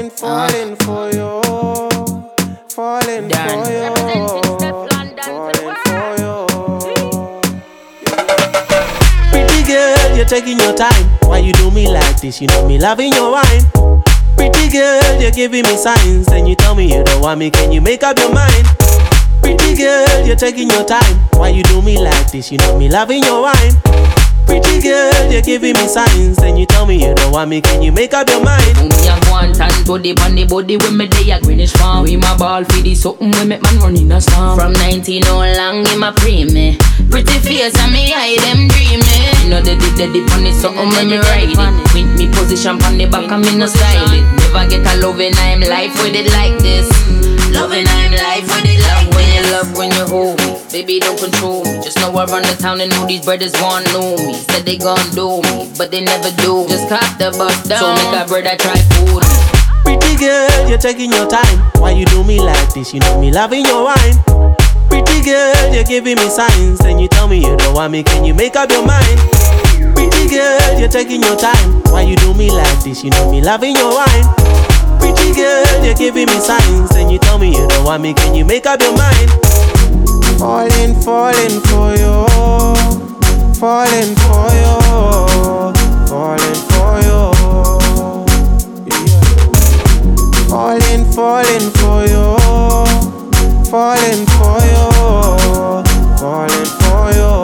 falling for you, falling Done. for you, falling for you. Pretty girl, you're taking your time. Why you do me like this? You know me loving your wine. Pretty girl, you're giving me signs. Then you tell me you don't want me. Can you make up your mind? Pretty girl, you're taking your time. Why you do me like this? You know me loving your wine. Pretty girl, you're giving me signs. Then you tell me you don't want me. Can you make up your mind? Me a go and tan to the pan the body when me day a greenish farm. We my ball for the something when make man run in a storm. From 19 all long in my pre-me. Pretty face and me eye them dreaming. You know they dip on it something when me ride it. With me position on the back and me no style it. Never get a loving I'm life with it like this. Loving I'm life with it like when you love when you hold me. Baby don't control me. Just know I run the town and know these brothers want know me. Said they gon' do me, but they never do. Just cop the bus down. So make a brother try food. Pretty girl, you're taking your time. Why you do me like this? You know me loving your wine. Pretty girl, you're giving me signs. Then you tell me you don't want me. Can you make up your mind? Pretty girl, you're taking your time. Why you do me like this? You know me loving your wine. Pretty girl, you're giving me signs. Then you tell me you don't want me. Can you make up your mind? Falling, falling for you, falling for you, falling for you. Falling, falling for you, falling for you, falling for you.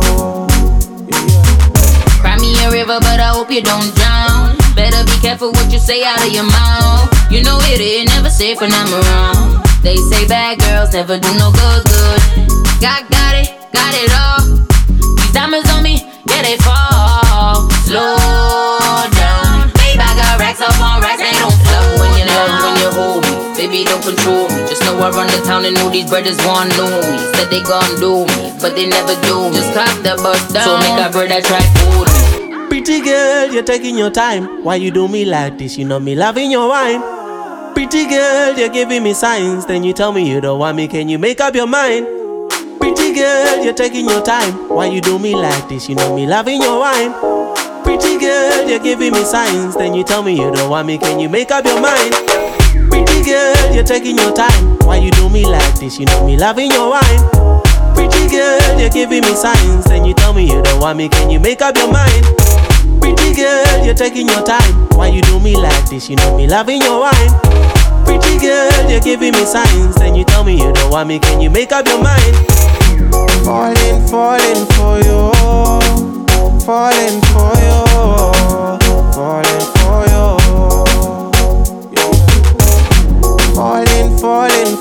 Cry me a river, but I hope you don't drown. Better be careful what you say out of your mouth. You know it ain't never safe when I'm around. They say bad girls never do no good. Got it all. These diamonds on me, yeah they fall. Slow down. Babe, I got racks up on racks, they don't flow. When you love, when you hold me, baby don't control me. Just know I run the town and know these brothers want know me. Said they gon' do me, but they never do. Just cop the bus down. So make a brother try food me. Pretty girl, you're taking your time. Why you do me like this? You know me loving your wine. Pretty girl, you're giving me signs. Then you tell me you don't want me. Can you make up your mind? Pretty girl, you're taking your time. Why you do me like this? You know me loving your wine. Pretty girl, you're giving me signs. Then you tell me you don't want me. Can you make up your mind? Pretty girl, you're taking your time. Why you do me like this? You know me loving your wine. Pretty girl, you're giving me signs. Then you tell me you don't want me. Can you make up your mind? Pretty girl, you're taking your time. Why you do me like this? You know me loving your wine. Pretty girl, you're giving me signs. Then you tell me you don't want me. Can you make up your mind? Falling, falling for you, falling for you, falling for you. Falling, falling